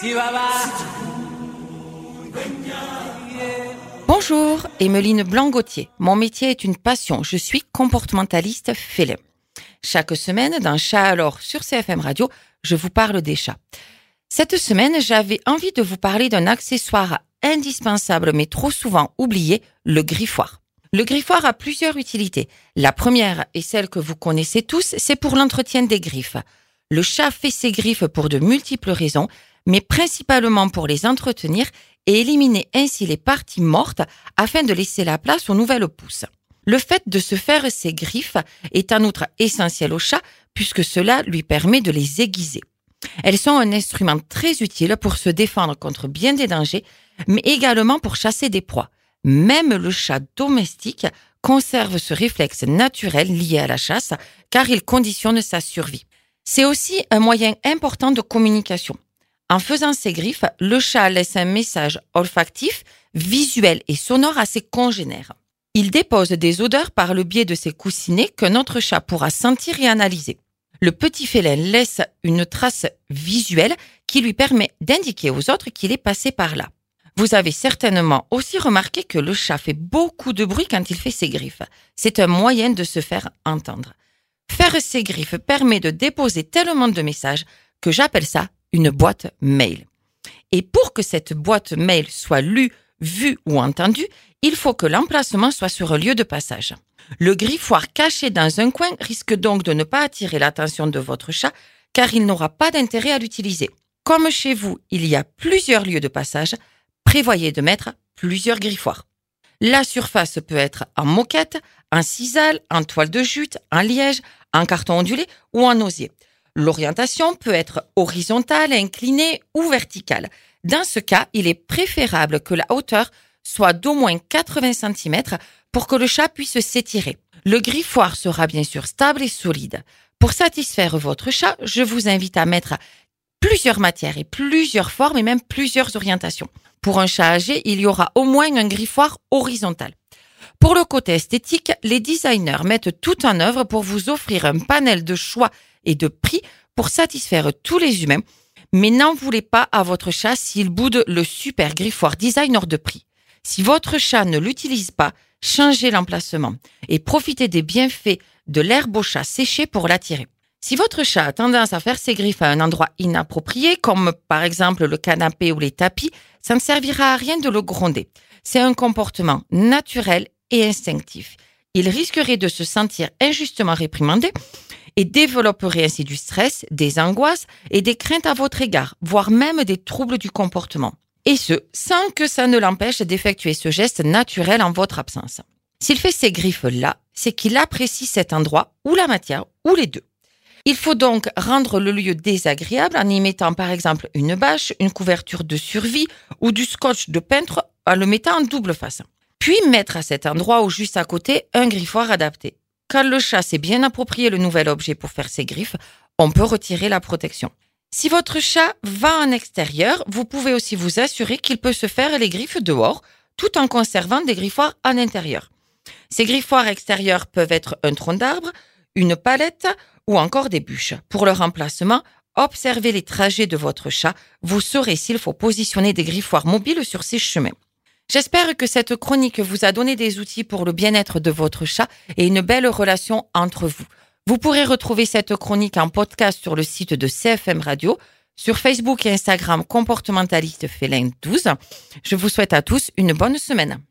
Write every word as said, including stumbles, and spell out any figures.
Bonjour, Emeline Blanc-Gauthier. Mon métier est une passion. Je suis comportementaliste félin. Chaque semaine, dans Chat alors sur C F M Radio, je vous parle des chats. Cette semaine, j'avais envie de vous parler d'un accessoire indispensable mais trop souvent oublié, le griffoir. Le griffoir a plusieurs utilités. La première, et celle que vous connaissez tous, c'est pour l'entretien des griffes. Le chat fait ses griffes pour de multiples raisons, mais principalement pour les entretenir et éliminer ainsi les parties mortes afin de laisser la place aux nouvelles pousses. Le fait de se faire ses griffes est en outre essentiel au chat puisque cela lui permet de les aiguiser. Elles sont un instrument très utile pour se défendre contre bien des dangers, mais également pour chasser des proies. Même le chat domestique conserve ce réflexe naturel lié à la chasse car il conditionne sa survie. C'est aussi un moyen important de communication. En faisant ses griffes, le chat laisse un message olfactif, visuel et sonore à ses congénères. Il dépose des odeurs par le biais de ses coussinets que notre chat pourra sentir et analyser. Le petit félin laisse une trace visuelle qui lui permet d'indiquer aux autres qu'il est passé par là. Vous avez certainement aussi remarqué que le chat fait beaucoup de bruit quand il fait ses griffes. C'est un moyen de se faire entendre. Faire ses griffes permet de déposer tellement de messages que j'appelle ça une boîte mail. Et pour que cette boîte mail soit lue, vue ou entendue, il faut que l'emplacement soit sur un lieu de passage. Le griffoir caché dans un coin risque donc de ne pas attirer l'attention de votre chat car il n'aura pas d'intérêt à l'utiliser. Comme chez vous, il y a plusieurs lieux de passage, prévoyez de mettre plusieurs griffoirs. La surface peut être en moquette, en sisal, en toile de jute, en liège, en carton ondulé ou en osier. L'orientation peut être horizontale, inclinée ou verticale. Dans ce cas, il est préférable que la hauteur soit d'au moins quatre-vingts centimètres pour que le chat puisse s'étirer. Le griffoir sera bien sûr stable et solide. Pour satisfaire votre chat, je vous invite à mettre plusieurs matières et plusieurs formes et même plusieurs orientations. Pour un chat âgé, il y aura au moins un griffoir horizontal. Pour le côté esthétique, les designers mettent tout en œuvre pour vous offrir un panel de choix et de prix pour satisfaire tous les humains, mais n'en voulez pas à votre chat s'il boude le super griffoir design hors de prix. Si votre chat ne l'utilise pas, changez l'emplacement et profitez des bienfaits de l'herbe au chat séchée pour l'attirer. Si votre chat a tendance à faire ses griffes à un endroit inapproprié, comme par exemple le canapé ou les tapis, ça ne servira à rien de le gronder. C'est un comportement naturel et instinctif. Il risquerait de se sentir injustement réprimandé et développerait ainsi du stress, des angoisses et des craintes à votre égard, voire même des troubles du comportement. Et ce, sans que ça ne l'empêche d'effectuer ce geste naturel en votre absence. S'il fait ces griffes-là, c'est qu'il apprécie cet endroit ou la matière ou les deux. Il faut donc rendre le lieu désagréable en y mettant par exemple une bâche, une couverture de survie ou du scotch de peintre en le mettant en double face. Puis mettre à cet endroit ou juste à côté un griffoir adapté. Quand le chat s'est bien approprié le nouvel objet pour faire ses griffes, on peut retirer la protection. Si votre chat va en extérieur, vous pouvez aussi vous assurer qu'il peut se faire les griffes dehors, tout en conservant des griffoirs en intérieur. Ces griffoirs extérieurs peuvent être un tronc d'arbre, une palette ou encore des bûches. Pour leur emplacement, observez les trajets de votre chat, vous saurez s'il faut positionner des griffoirs mobiles sur ces chemins. J'espère que cette chronique vous a donné des outils pour le bien-être de votre chat et une belle relation entre vous. Vous pourrez retrouver cette chronique en podcast sur le site de C F M Radio, sur Facebook et Instagram comportementaliste félin douze. Je vous souhaite à tous une bonne semaine.